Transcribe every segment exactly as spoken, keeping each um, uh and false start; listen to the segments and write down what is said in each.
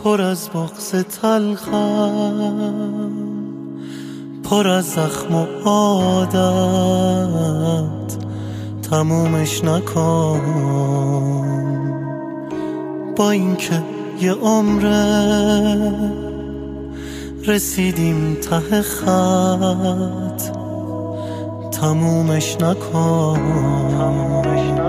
پر از بغض تلخم، پر از زخم و عادت، تمومش نکن. با اینکه یه عمره رسیدیم ته خط، تمومش نکن.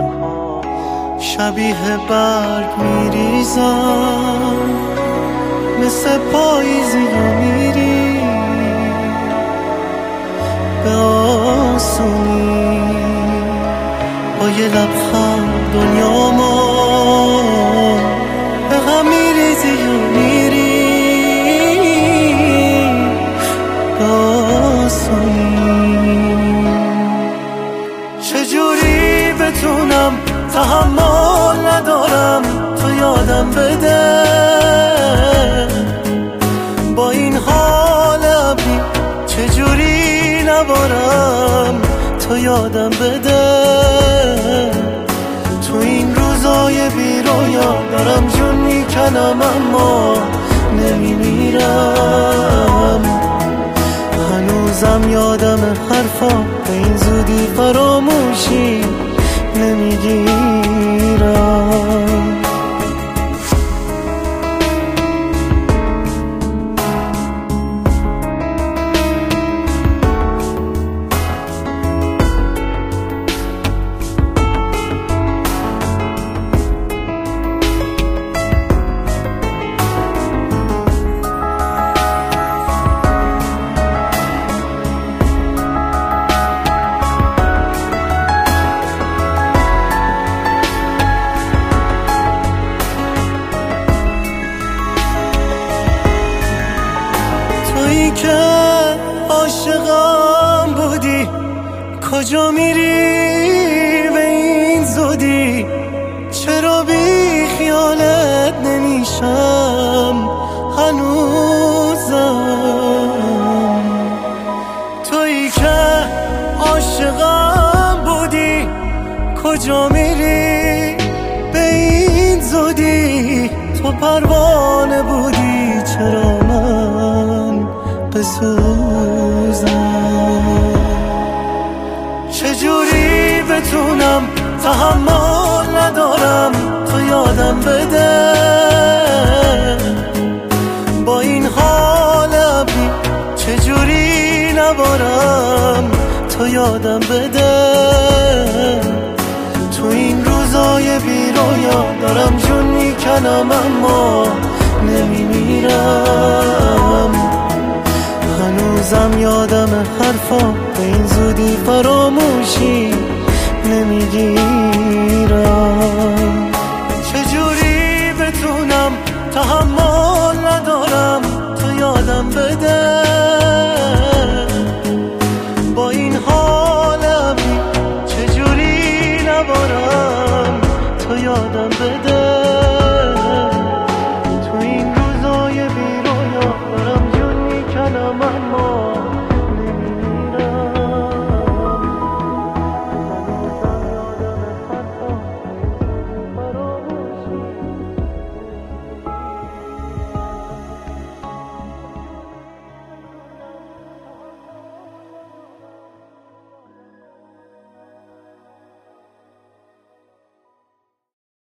شبیه برگ میریزم مثل پاییزی و میری به آسونی، با یه لبخند دنیامو به غم میریزی و میری به آسونی. چجوری بتونم تحمل ندارم تو یادم بده، با این حال ابری چجوری نبارم تو یادم بده. تو این روزای بی رویا دارم جون میکنم اما نمیمیرم. هنوزم یادم حرفا به این زودی فراموشی نمیگیرم. که عاشقم بودی کجا میری به این زودی؟ چرا بی خیالت نمیشم هنوزم؟ تویی که عاشقم بودی کجا میری به این زودی؟ تو پروانه بودی چرا من بسوزم؟ چجوری بتونم تحمل ندارم تو یادم بده، با این حال ابری چجوری نبارم تو یادم بده. تو این روزای بی رویا دارم جون میکنم اما نمیمیرم. هنوزم یادم حرفا به این زودی فراموشی نمیگیرم. چجوری بتونم تحمل ندارم تو یادم بده، با این حال ابری چجوری نبارم تو یادم بده.